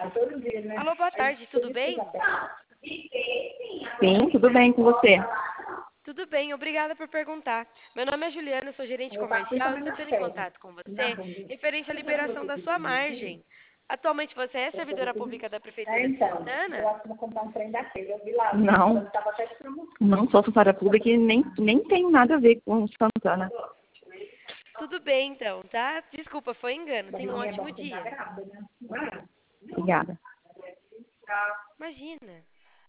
Alô, boa tarde, tudo bem? Sim, tudo bem com você? Tudo bem, obrigada por perguntar. Meu nome é Juliana, sou gerente comercial e estou entrando em contato com você referente à liberação da sua margem. Atualmente você é servidora pública da Prefeitura de Santana? Não, não sou funcionária pública e nem tenho nada a ver com Santana. Tudo bem, então, tá? Desculpa, foi engano. Tenha um ótimo dia. Obrigada. Imagina.